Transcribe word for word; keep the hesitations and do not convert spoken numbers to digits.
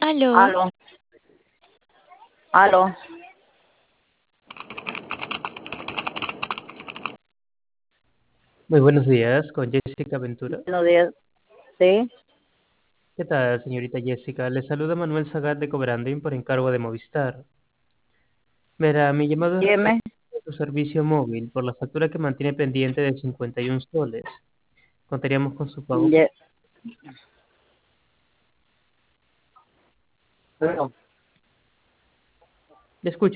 Aló, Aló, aló. Muy buenos días, con Jessica Ventura. Buenos días. Sí, ¿Qué tal, señorita Jessica? Le saluda Manuel Zagat de Cobranding por encargo de Movistar. Verá, mi llamado es dígame. referente a su servicio móvil por la factura que mantiene pendiente de cincuenta y uno soles. Contaríamos con su pago. Ye- Aló. Le escucho.